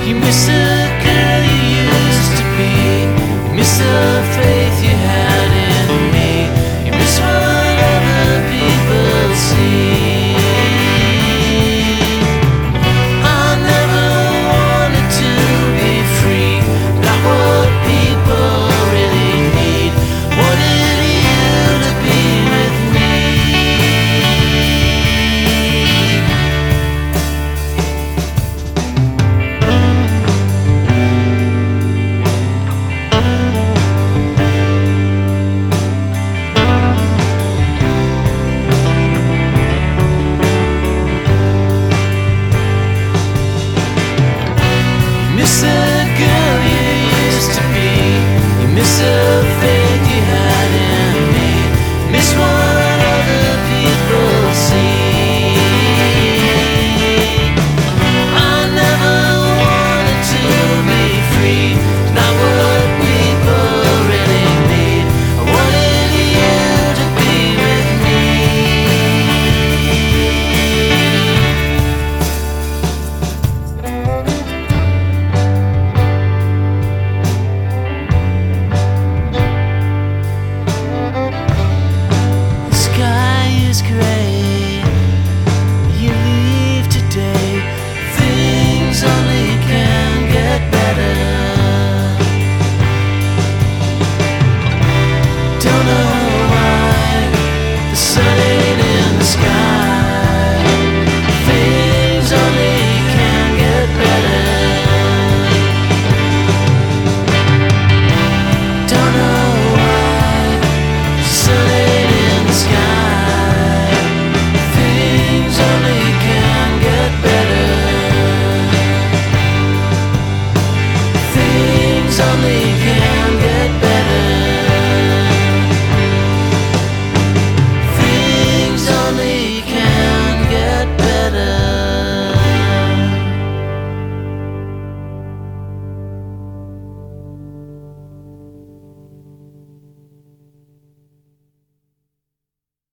You miss the girl you used to be. You miss the faith you had in me. You miss what other people see. I never wanted to be free. Not what people really need. Wanted you to be with me. Miss the girl you used to be. You miss the faith you had in me. Miss what